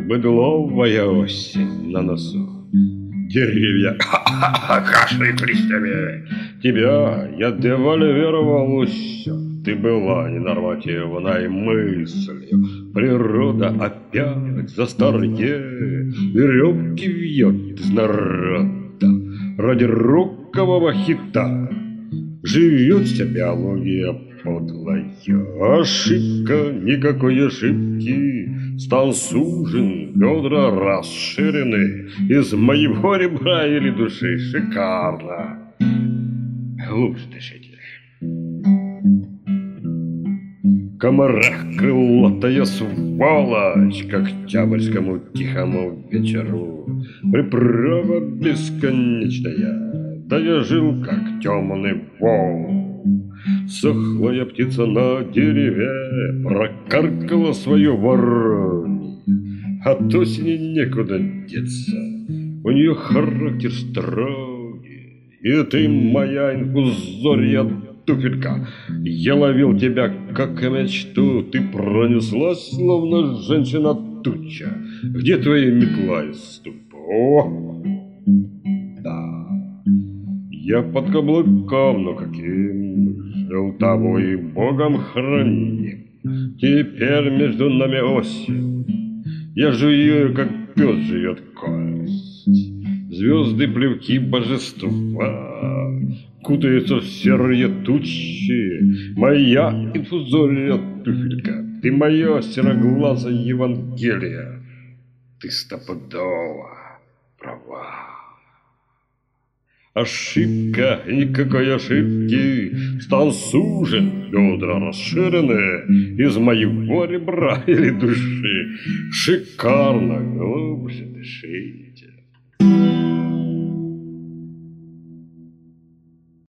Быдловая осень на носу. Деревья кашляют листьями. Тебя я девальвировал все. Ты была ненормативной мыслью. Природа опять за старье веревки вьет из народа. Ради рокового хита живет вся биология подлая. Ошибка, никакой ошибки. Стан сужен, бедра расширены. Из моего ребра или души шикарно. Глубже дышите. Комарах крылатая сволочь, к октябрьскому тихому вечеру. Приправа бесконечная, да я жил, как темный волк. Сохлая птица на дереве прокаркала свое воронье. От осени некуда деться, у нее характер строгий. И ты моя инфузория туфелька. Я ловил тебя, как мечту. Ты пронеслась, словно женщина-туча. Где твоя метла и ступ? О, да. Я под каблуком, но каким жил тобой Богом храним. Теперь между нами осень. Я жую, как пес жует кость. Звезды, плевки божества кутаются в серые тучи. Моя инфузория туфелька. Ты моя сероглазая Евангелие. Ты стопудово права. Ошибка, никакой ошибки. Стан сужен, бедра расширены. Из моего ребра или души шикарно, глубже дышите.